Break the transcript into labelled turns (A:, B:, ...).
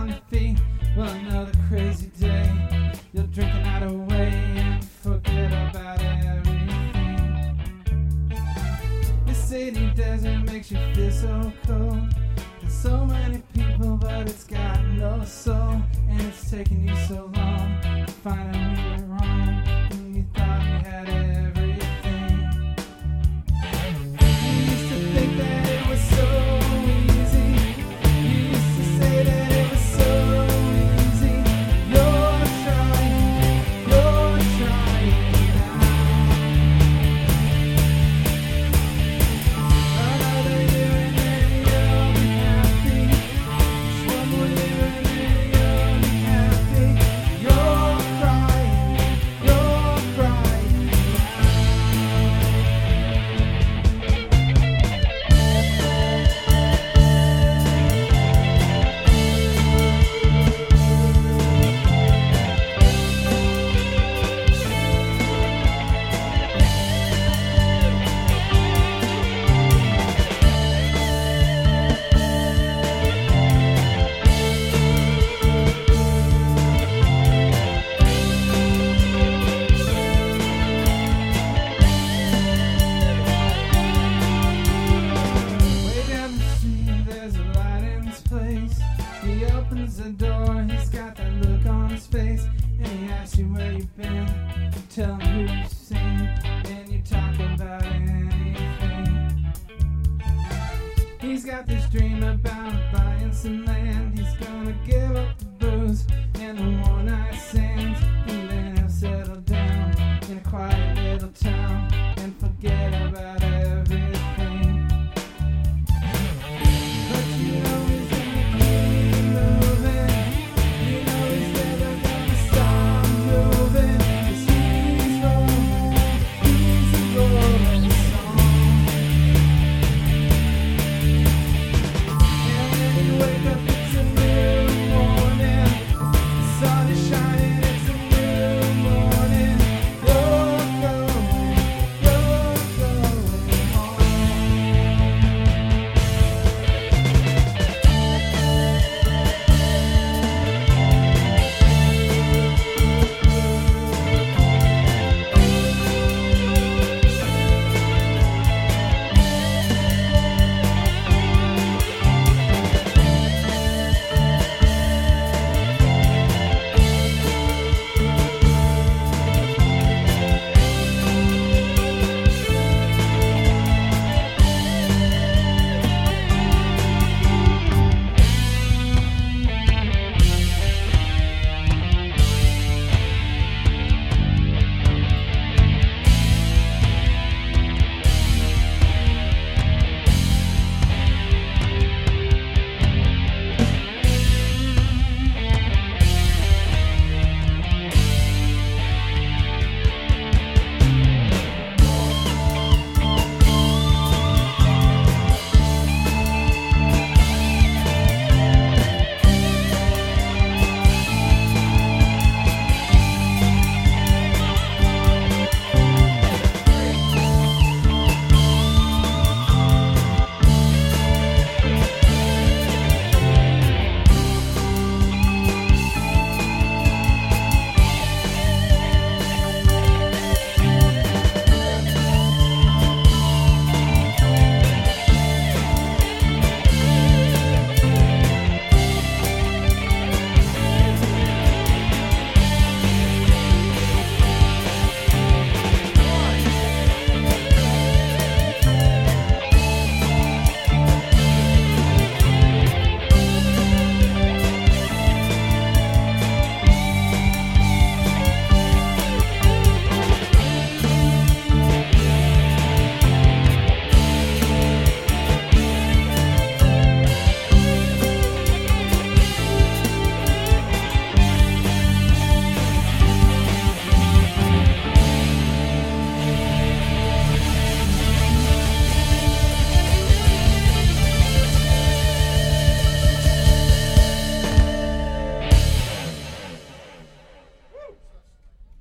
A: your feet. Well, another crazy day. You're drinking out of way and forget about everything. The city desert makes you feel so cold. There's so many people, but it's got no soul. And it's taking you so long to find out you were wrong when you thought you had everything. You used to think that it was so easy. You used to say that it was so easy. You're trying now. Another year and then you'll be happy. Just one more year and then you'll be happy. You're crying now. Way down the street, there's a light in his place. He opens the door, he's got that look on his face. And he asks you where you've been, you tell him who you've seen, and you talk about anything. He's got this dream about